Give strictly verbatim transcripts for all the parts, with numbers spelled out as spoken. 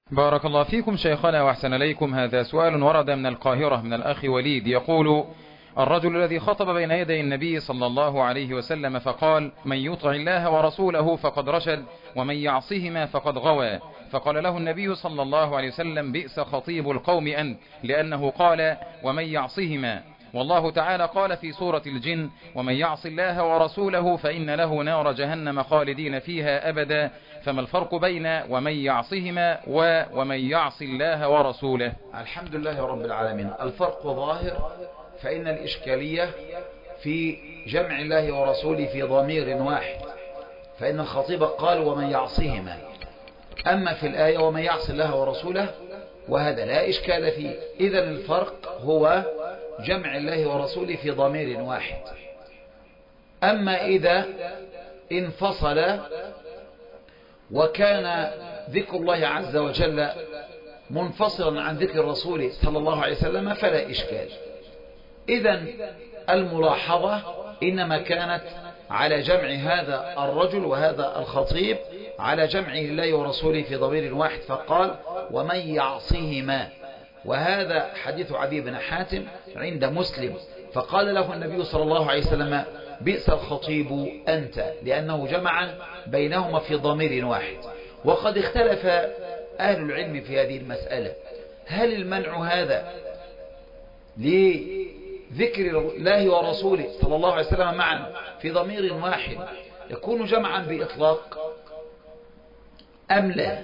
بارك الله فيكم شيخنا وأحسن إليكم. هذا سؤال ورد من القاهرة من الأخ وليد يقول: الرجل الذي خطب بين يدي النبي صلى الله عليه وسلم فقال: من يطع الله ورسوله فقد رشد ومن يعصهما فقد غوى، فقال له النبي صلى الله عليه وسلم: بئس خطيب القوم أنت، لأنه قال: ومن يعصهما. والله تعالى قال في سورة الجن: ومن يعص الله ورسوله فإن له نار جهنم خالدين فيها أبدا. فما الفرق بين ومن يعصهما ومن يعص الله ورسوله؟ الحمد لله رب العالمين. الفرق ظاهر، فإن الإشكالية في جمع الله ورسوله في ضمير واحد، فإن الخطيب قال ومن يعصهما، أما في الآية ومن يعص الله ورسوله، وهذا لا إشكال فيه. إذن الفرق هو جمع الله ورسوله في ضمير واحد. أما إذا انفصل وكان ذكر الله عز وجل منفصلا عن ذكر الرسول صلى الله عليه وسلم فلا إشكال. إذن الملاحظة إنما كانت على جمع هذا الرجل وهذا الخطيب على جمعه لله ورسوله في ضمير واحد، فقال ومن يعصهما، وهذا حديث عدي بن حاتم عند مسلم، فقال له النبي صلى الله عليه وسلم: بئس الخطيب أنت، لأنه جمع بينهما في ضمير واحد. وقد اختلف أهل العلم في هذه المسألة، هل المنع هذا لذكر الله ورسوله صلى الله عليه وسلم معا في ضمير واحد يكون جمعا بإطلاق أم لا؟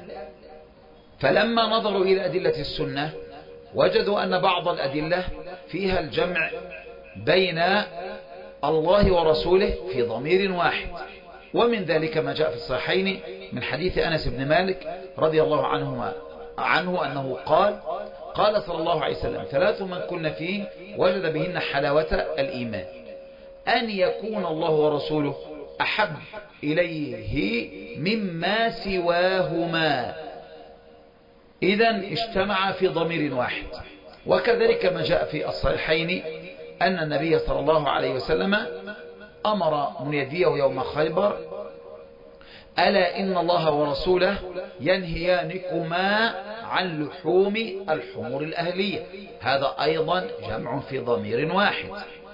فلما نظروا إلى أدلة السنة وجدوا أن بعض الأدلة فيها الجمع بين الله ورسوله في ضمير واحد، ومن ذلك ما جاء في الصحيحين من حديث أنس بن مالك رضي الله عنهما عنه أنه قال: قال صلى الله عليه وسلم: ثلاث من كن فيه وجد بهن حلاوة الإيمان، أن يكون الله ورسوله أحب إليه مما سواهما. إذن اجتمع في ضمير واحد. وكذلك ما جاء في الصحيحين أن النبي صلى الله عليه وسلم أمر مناديه يوم خيبر: ألا إن الله ورسوله ينهيانكما عن لحوم الحمر الأهلية. هذا أيضا جمع في ضمير واحد.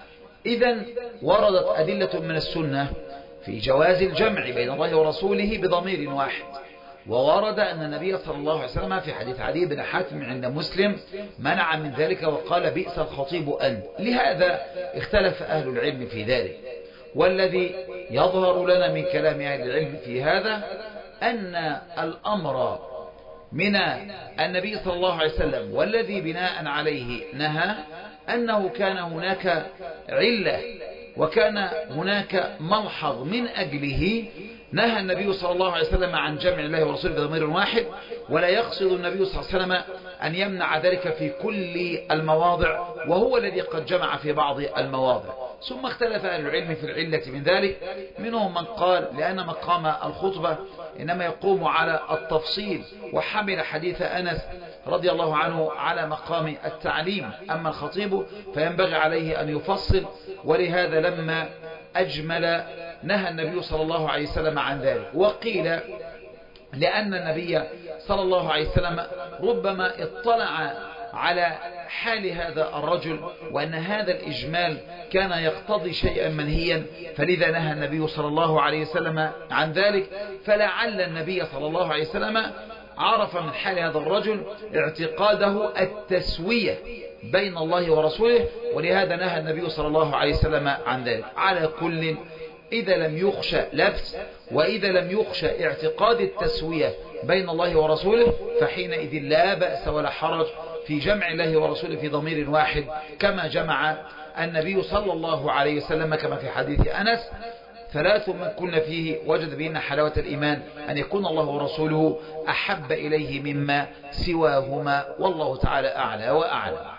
إذن وردت أدلة من السنة في جواز الجمع بين الله ورسوله بضمير واحد. وورد أن النبي صلى الله عليه وسلم في حديث عدي بن حاتم عند مسلم منع من ذلك وقال: بئس الخطيب أنت. لهذا اختلف أهل العلم في ذلك. والذي يظهر لنا من كلام أهل العلم في هذا أن الأمر من النبي صلى الله عليه وسلم والذي بناء عليه نهى أنه كان هناك علة وكان هناك ملحظ من أجله نهى النبي صلى الله عليه وسلم عن جمع الله ورسوله بضمير واحد، ولا يقصد النبي صلى الله عليه وسلم أن يمنع ذلك في كل المواضع، وهو الذي قد جمع في بعض المواضع. ثم اختلف أهل العلم في العلة من ذلك، منهم من قال لأن مقام الخطبة إنما يقوم على التفصيل، وحمل حديث أنس رضي الله عنه على مقام التعليم، أما الخطيب فينبغي عليه أن يفصل، ولهذا لما أجمل نهى النبي صلى الله عليه وسلم عن ذلك. وقيل لأن النبي صلى الله عليه وسلم ربما اطلع على حال هذا الرجل وأن هذا الإجمال كان يقتضي شيئا منهيا، فلذا نهى النبي صلى الله عليه وسلم عن ذلك. فلعل النبي صلى الله عليه وسلم عرف من حال هذا الرجل اعتقاده التسوية بين الله ورسوله، ولهذا نهى النبي صلى الله عليه وسلم عن ذلك. على كل، إذا لم يخشى لبس وإذا لم يخشى اعتقاد التسوية بين الله ورسوله فحينئذ لا بأس ولا حرج في جمع الله ورسوله في ضمير واحد، كما جمع النبي صلى الله عليه وسلم كما في حديث أنس: ثلاث من كن فيه وجد بهن حلاوة الإيمان، أن يكون الله ورسوله أحب إليه مما سواهما. والله تعالى أعلى وأعلم.